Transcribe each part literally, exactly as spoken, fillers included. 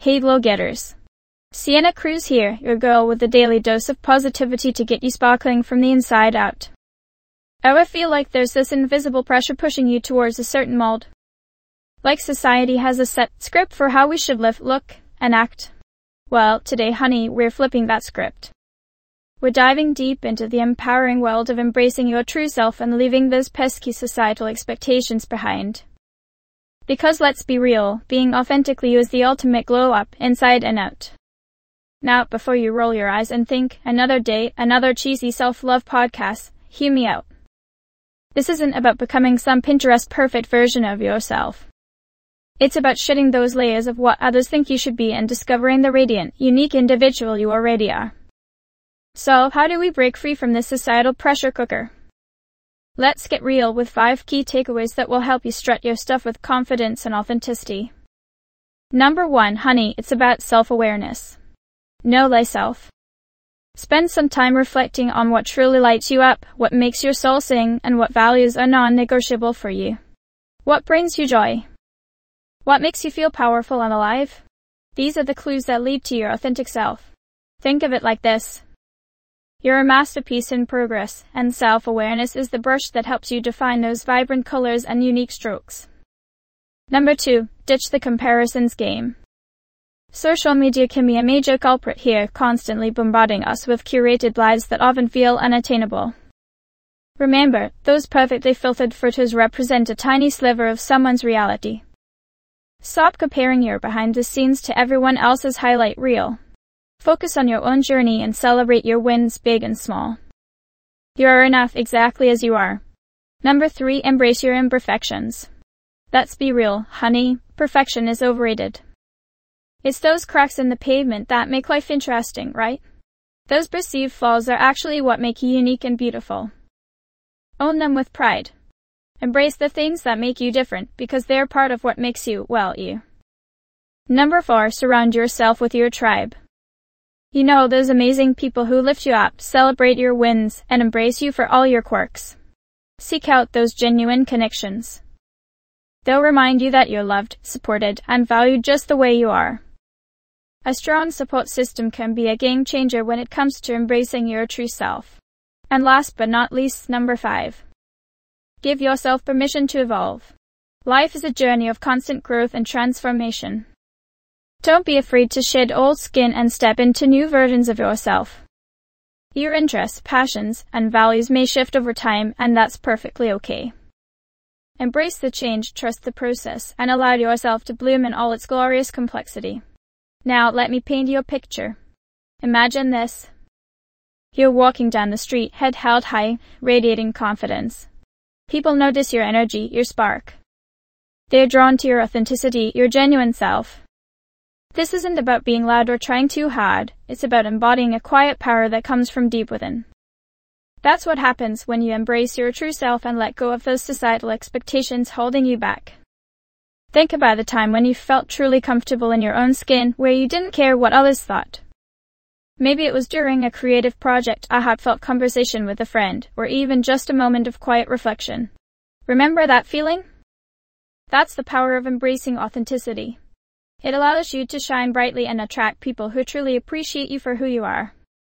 Hey glow getters. Sienna Cruz here, your girl with a daily dose of positivity to get you sparkling from the inside out. Ever feel like there's this invisible pressure pushing you towards a certain mold? Like society has a set script for how we should live, look, and act? Well, today, honey, we're flipping that script. We're diving deep into the empowering world of embracing your true self and leaving those pesky societal expectations behind. Because let's be real, being authentically you is the ultimate glow up, inside and out. Now, before you roll your eyes and think, another day, another cheesy self-love podcast, hear me out. This isn't about becoming some Pinterest perfect version of yourself. It's about shedding those layers of what others think you should be and discovering the radiant, unique individual you already are. So, how do we break free from this societal pressure cooker? Let's get real with five key takeaways that will help you strut your stuff with confidence and authenticity. Number one, honey, it's about self-awareness. Know thyself. Spend some time reflecting on what truly lights you up, what makes your soul sing, and what values are non-negotiable for you. What brings you joy? What makes you feel powerful and alive? These are the clues that lead to your authentic self. Think of it like this. You're a masterpiece in progress, and self-awareness is the brush that helps you define those vibrant colors and unique strokes. Number two, ditch the comparisons game. Social media can be a major culprit here, constantly bombarding us with curated lives that often feel unattainable. Remember, those perfectly filtered photos represent a tiny sliver of someone's reality. Stop comparing your behind the scenes to everyone else's highlight reel. Focus on your own journey and celebrate your wins, big and small. You are enough exactly as you are. Number three, embrace your imperfections. Let's be real, honey, perfection is overrated. It's those cracks in the pavement that make life interesting, right? Those perceived flaws are actually what make you unique and beautiful. Own them with pride. Embrace the things that make you different, because they're part of what makes you, well, you. Number four, surround yourself with your tribe. You know, those amazing people who lift you up, celebrate your wins, and embrace you for all your quirks. Seek out those genuine connections. They'll remind you that you're loved, supported, and valued just the way you are. A strong support system can be a game changer when it comes to embracing your true self. And last but not least, number five. Give yourself permission to evolve. Life is a journey of constant growth and transformation. Don't be afraid to shed old skin and step into new versions of yourself. Your interests, passions, and values may shift over time, and that's perfectly okay. Embrace the change, trust the process, and allow yourself to bloom in all its glorious complexity. Now, let me paint you a picture. Imagine this. You're walking down the street, head held high, radiating confidence. People notice your energy, your spark. They're drawn to your authenticity, your genuine self. This isn't about being loud or trying too hard, it's about embodying a quiet power that comes from deep within. That's what happens when you embrace your true self and let go of those societal expectations holding you back. Think about the time when you felt truly comfortable in your own skin, where you didn't care what others thought. Maybe it was during a creative project, a heartfelt conversation with a friend, or even just a moment of quiet reflection. Remember that feeling? That's the power of embracing authenticity. It allows you to shine brightly and attract people who truly appreciate you for who you are.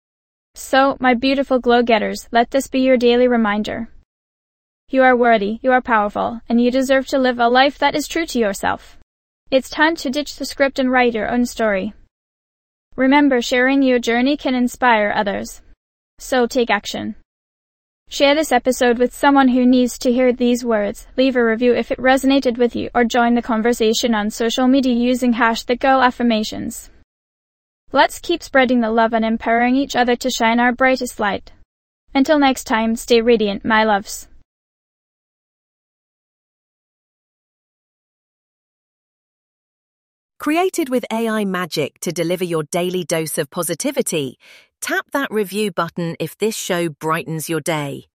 So, my beautiful glow-getters, let this be your daily reminder. You are worthy, you are powerful, and you deserve to live a life that is true to yourself. It's time to ditch the script and write your own story. Remember, sharing your journey can inspire others. So take action. Share this episode with someone who needs to hear these words, leave a review if it resonated with you, or join the conversation on social media using hashtag Girl Affirmations. Let's keep spreading the love and empowering each other to shine our brightest light. Until next time, stay radiant, my loves. Created with A I magic to deliver your daily dose of positivity, tap that review button if this show brightens your day.